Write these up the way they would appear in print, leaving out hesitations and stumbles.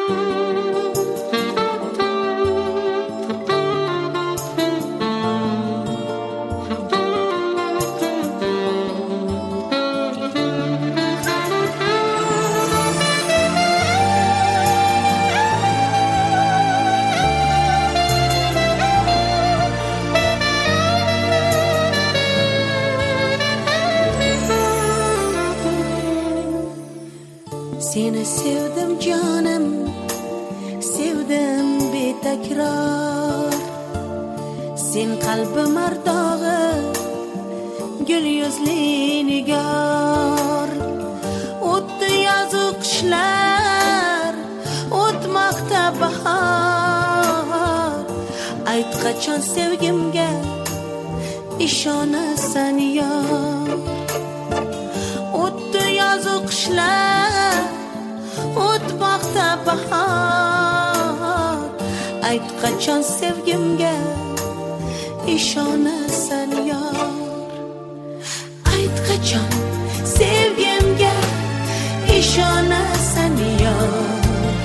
Seni sevdim canım, sevdim betakrar. Sen kalbim ardağı, gül yüzlü nigar. O'tdi yozu qishlar, o'tmoqda bahor. Ayt qachon sevgimga ishonasan yor. O'tdi yozu qishlar, o'tmoqda bahor. Ayt qachon sevgimga ishonasan yor. Ayt qachon sevgimga ishonasan yor.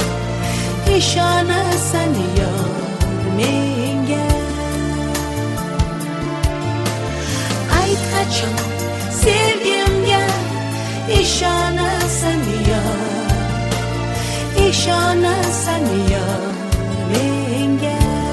Ishonasan yor menga. Ayt qachon sevgimga ishonasan yor. Ishonasan yor menga.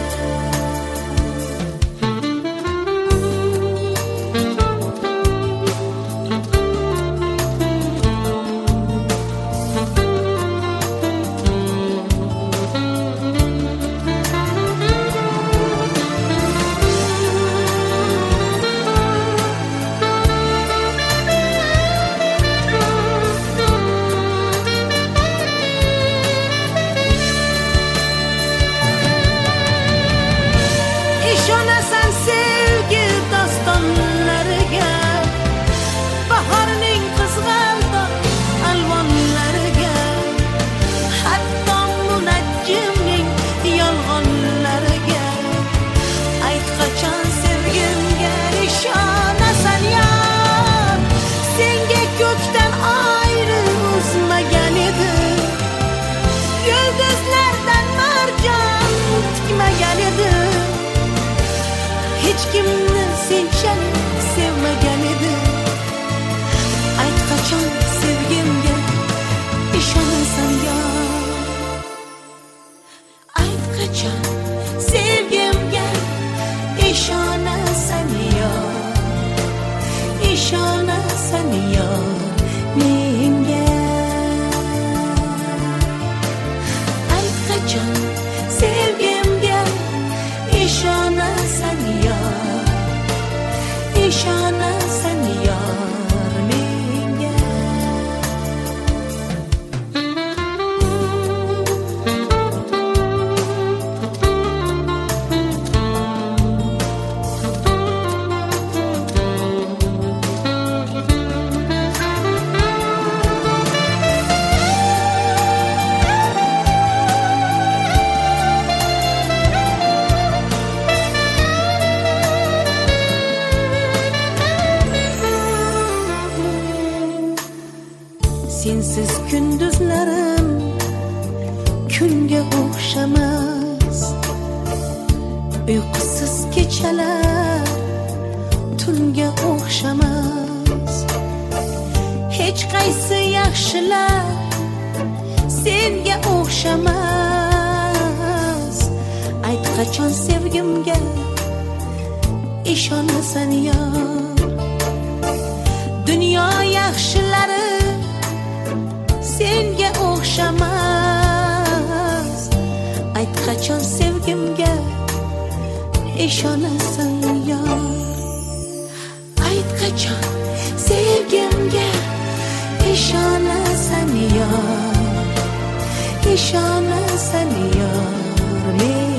Ishonasan sevgi dostonlariga, bahorning qizg'aldoq alvonlariga, hatto munajjimning yolg'onlariga. Ayt qachon sevgimga ishonasan yor. Senga ko'kdan oyri uzmagan edi, yulduzlardan marjon tikmagan edi. Hech kimni senchalik sevmagan edi. Ayt qachon sevgimga ishonasan yor. Ayt qachon sevgimga ishonasan yor. Ishonasan yor menga. Ayt qachon sevgimga ishonasan yor. Ishonasan yor menga. Sensiz kunduzlarim kunga o'xshamas. Uyqusiz kechalar tunga o'xshamas. Hech qaysi yaxshilar senga o'xshamas. Ayt qachon sevgimga ishonasan yor. Dunyo yaxshilari senga o'xshamas. Ayt qachon sevgimga ishonasan yor. Ayt qachon sevgimga ishonasan yor. Ishonasan yor menga.